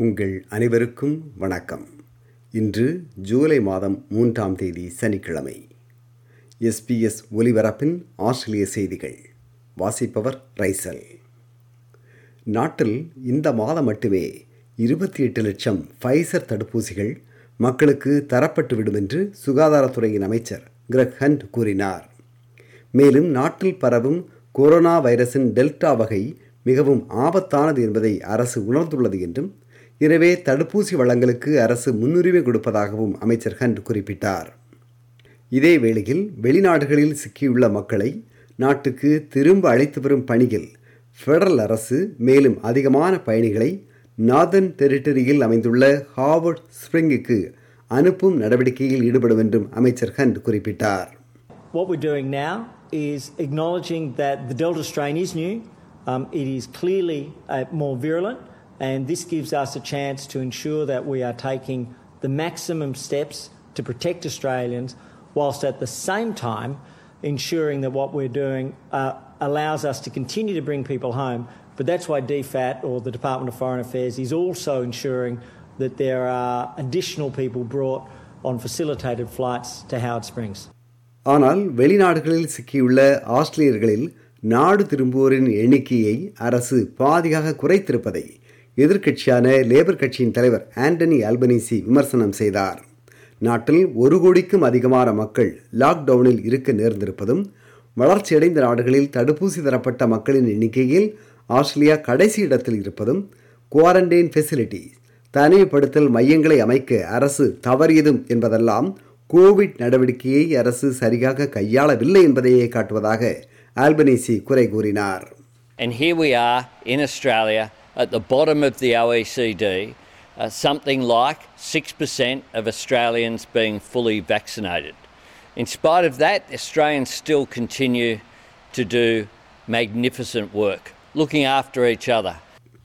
உங்கள் அனைவருக்கும் வணக்கம். இன்று ஜூலை மாதம் 3ஆம் தேதி சனிக்கிழமை. SBS ஒலிபரப்பின் ஆஸ்திரேலிய செய்திகள். வாசிப்பவர் ரைசல். நாட்டில் இந்த மாதம் மட்டுமே 28 லட்சம் ஃபைசர் தடுப்பூசிகள் மக்களுக்கு தரப்பட்டுவிடும் என்று சுகாதாரத்துறையின் அமைச்சர் கிரெக் ஹண்ட் கூறினார். மேலும் நாட்டில் பரவும் கொரோனா வைரஸின் டெல்டா வகை மிகவும் ஆபத்தானது என்பதை அரசு உணர்ந்துள்ளது என்றும், எனவே தடுப்பூசி வழங்கலுக்கு அரசு முன்னுரிமை கொடுப்பதாகவும் அமைச்சர் ஹண்ட் குறிப்பிட்டார். இதே வேளையில் வெளிநாடுகளில் சிக்கியுள்ள மக்களை நாட்டுக்கு திரும்ப அழைத்து வரும் பணியில் ஃபெடரல் அரசு மேலும் அதிகமான பயணிகளை நார்தர்ன் டெரிட்டரியில் அமைந்துள்ள ஹார்வர்ட் ஸ்பிரிங்குக்கு அனுப்பும் நடவடிக்கையில் ஈடுபடும் என்றும் அமைச்சர் ஹண்ட் குறிப்பிட்டார். What we're doing now is acknowledging that the Delta strain is new. It is clearly more virulent, and this gives us a chance to ensure that we are taking the maximum steps to protect Australians, whilst at the same time ensuring that what we're doing allows us to continue to bring people home. But that's why DFAT, or the Department of Foreign Affairs, is also ensuring that there are additional people brought on facilitated flights to Howard Springs. ஆனால் வெளிநாடுகளில் சிக்கியுள்ள ஆஸ்திரேலியர்களில் நாடு திரும்புவோரின் எண்ணிக்கையை அரசு பாதியாக குறைத்திருப்பதை எதிர்க்கட்சியான labour கட்சியின் தலைவர் ஆண்டனி அல்பனீசி விமர்சனம் செய்தார். நாட்டில் 1 கோடிக்கும் அதிகமான மக்கள் லாக்டவுனில் இருக்க நேர்ந்திருப்பதும், வளர்ச்சியடைந்த நாடுகளில் தடுப்பூசி தரப்பட்ட மக்களின் எண்ணிக்கையில் ஆஸ்திரேலியா கடைசி இடத்தில் இருப்பதும், குவாரண்டைன் ஃபெசிலிட்டி தனிமைப்படுத்தல் மையங்களை அமைக்க அரசு தவறியதும் என்பதெல்லாம் கோவிட் நடவடிக்கையை அரசு சரியாக கையாளவில்லை என்பதையே காட்டுவதாக அல்பனீசி குறை கூறினார். And here we are in Australia at the bottom of the OECD, something like 6% of Australians being fully vaccinated. In spite of that, Australians still continue to do magnificent work, looking after each other.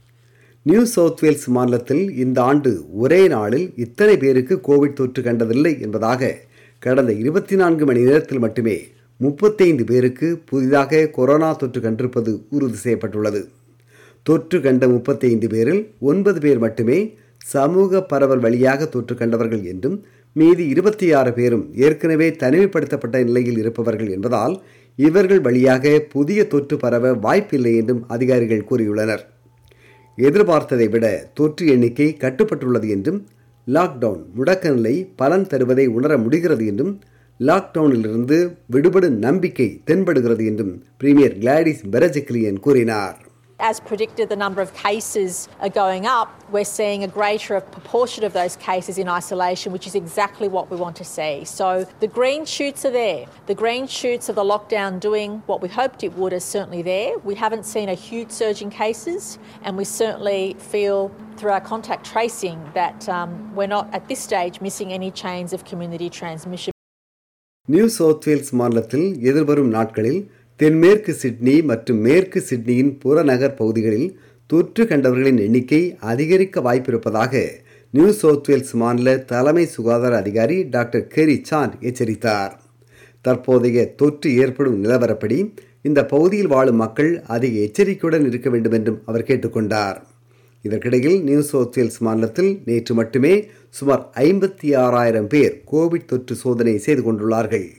New South Wales மாநிலத்தில் இந்த ஆண்டு ஒரே நாளில் இத்தனை பேருக்கு Covid தொற்று கண்டதில்லை என்பதாக கடந்த 24 மணி நேரத்தில் மட்டுமே 35 பேருக்கு புதிதாக கொரோனா தொற்று கண்டிருப்பது உறுதி செய்யப்பட்டுள்ளது. தொற்று கண்ட 35 பேரில் 9 பேர் மட்டுமே சமூக பரவல் வழியாக தொற்று கண்டவர்கள் என்றும், மீதி 26 பேரும் ஏற்கனவே தனிமைப்படுத்தப்பட்ட நிலையில் இருப்பவர்கள் என்பதால் இவர்கள் வழியாக புதிய தொற்று பரவ வாய்ப்பில்லை என்றும் அதிகாரிகள் கூறியுள்ளனர். எதிர்பார்த்ததை விட தொற்று எண்ணிக்கை கட்டுப்பட்டுள்ளது என்றும், லாக்டவுன் முடக்க நிலை பலன் தருவதை உணர முடிகிறது என்றும், லாக்டவுனிலிருந்து விடுபடும் நம்பிக்கை தென்படுகிறது என்றும் பிரீமியர் கிளாடிஸ் பெரஜிக்லியன் கூறினார். As predicted, the number of cases are going up. We're seeing a greater proportion of those cases in isolation, which is exactly what we want to see. So the green shoots are there. The green shoots of the lockdown doing what we hoped it would is certainly there. We haven't seen a huge surge in cases, and we certainly feel through our contact tracing that we're not at this stage missing any chains of community transmission. New South Wales மாநிலத்தில் எதிர்வரும் நாட்களில் தென்மேற்கு Sydney மற்றும் மேற்கு சிட்னியின் புறநகர் பகுதிகளில் தொற்று கண்டவர்களின் எண்ணிக்கை அதிகரிக்க வாய்ப்பிருப்பதாக நியூ சவுத் வேல்ஸ் மாநில தலைமை சுகாதார அதிகாரி டாக்டர் கெரி சாண்ட் எச்சரித்தார். தற்போதைய தொற்று ஏற்படும் நிலவரப்படி இந்த பகுதியில் வாழும் மக்கள் அதிக எச்சரிக்கையுடன் இருக்க வேண்டும் என்றும் அவர் கேட்டுக்கொண்டார். இதற்கிடையில் நியூ சவுத் வேல்ஸ் மாநிலத்தில் நேற்று மட்டுமே சுமார் 56,000 பேர் கோவிட் தொற்று சோதனை செய்து கொண்டுள்ளார்கள்.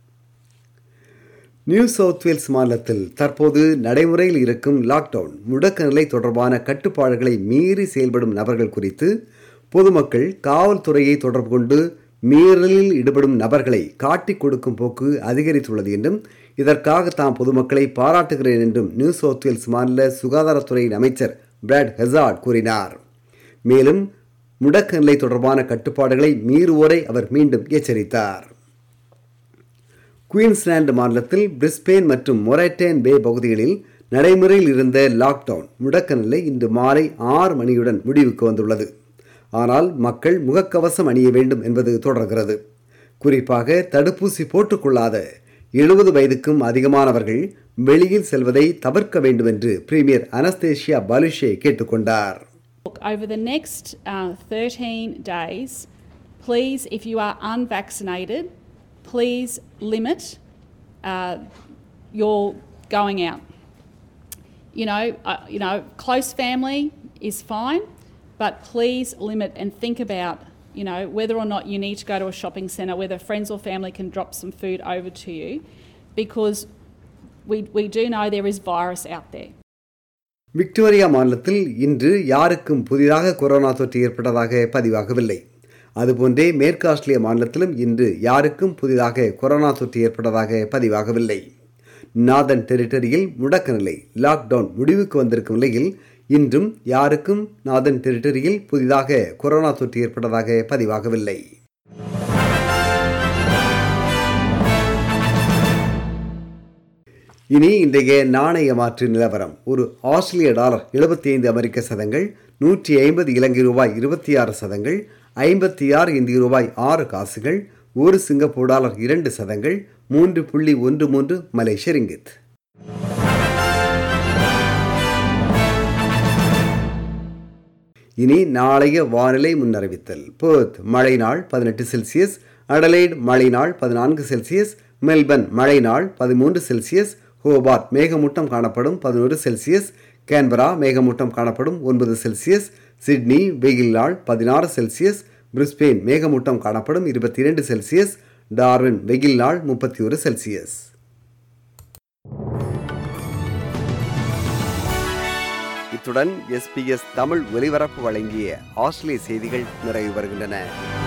நியூ சவுத் வேல்ஸ் மாநிலத்தில் தற்போது நடைமுறையில் இருக்கும் லாக்டவுன் முடக்க நிலை தொடர்பான கட்டுப்பாடுகளை மீறி செயல்படும் நபர்கள் குறித்து பொதுமக்கள் காவல்துறையை தொடர்பு கொண்டு மீறலில் ஈடுபடும் நபர்களை காட்டிக் கொடுக்கும் போக்கு அதிகரித்துள்ளது என்றும், இதற்காக தாம் பொதுமக்களை பாராட்டுகிறேன் என்றும் நியூ சவுத் வேல்ஸ் மாநில சுகாதாரத்துறையின் அமைச்சர் பிராட் ஹெசார்ட் கூறினார். மேலும் முடக்க நிலை தொடர்பான கட்டுப்பாடுகளை மீறுவோரை அவர் மீண்டும் எச்சரித்தார். குயின்ஸ்லாந்து மாநிலத்தில் பிரிஸ்பேன் மற்றும் மொரைட்டேன் பே பகுதிகளில் நடைமுறையில் இருந்த லாக்டவுன் முடக்க நிலை இன்று மாலை 6 மணியுடன் முடிவுக்கு வந்துள்ளது. ஆனால் மக்கள் முகக்கவசம் அணிய வேண்டும் என்பது தொடர்கிறது. குறிப்பாக தடுப்பூசி போட்டுக்கொள்ளாத 70 வயதுக்கும் அதிகமானவர்கள் வெளியில் செல்வதை தவிர்க்க வேண்டும் என்று பிரீமியர் அனஸ்தேஷியா பாலுஷே கேட்டுக்கொண்டார். Over the next 13 days, please, if you are unvaccinated, please limit your going out. Close family is fine, but please limit and think about, you know, whether or not you need to go to a shopping centre, whether friends or family can drop some food over to you, because we do know there is virus out there. Victoria மாநிலத்தில் இன்று யாருக்கும் புதிதாக corona தொற்று ஏற்பட்டதாக பதிவாகவில்லை. அதுபோன்றே மேற்கு ஆஸ்திரேலிய மாநிலத்திலும் இன்று யாருக்கும் புதிதாக கொரோனா தொற்று ஏற்பட்டதாக பதிவாகவில்லை. நார்தன் டெரிட்டரியில் முடக்க நிலை லாக்டவுன் முடிவுக்கு வந்திருக்கும் நிலையில் இன்றும் யாருக்கும் நார்தன் டெரிட்டரியில் புதிதாக கொரோனா தொற்று ஏற்பட்டதாக பதிவாகவில்லை. இனி இன்றைய நாணய மாற்று நிலவரம். ஒரு ஆஸ்திரேலிய டாலர் 75 அமெரிக்க சதங்கள், 150 இலங்கை ரூபாய் 26 சதங்கள், 56 இந்திய ரூபாய் 6 காசுகள், ஒரு சிங்கப்பூர் டாலர் 2 சதங்கள், 3.13 மலேசிய ரிங்கித். இனி நாளைய வானிலை முன்னறிவித்தல். பெர்த் மழை நாள் 18 செல்சியஸ், அடலைட் மழை நாள் 14 செல்சியஸ், மெல்பர்ன் மழை நாள் 13 செல்சியஸ், ஹோபார்ட் மேகமூட்டம் காணப்படும் 11 செல்சியஸ், கேன்பரா மேகமூட்டம் காணப்படும் 9 செல்சியஸ், சிட்னி வெயில் நாள் 16 செல்சியஸ், பிரிஸ்பேன் மேகமூட்டம் காணப்படும் 22 செல்சியஸ், டார்வின் வெயில் நாள் 31 செல்சியஸ். இத்துடன் SBS தமிழ் ஒலிபரப்பு வழங்கிய ஆஸ்திரேலிய செய்திகள் நிறைவு வருகின்றன.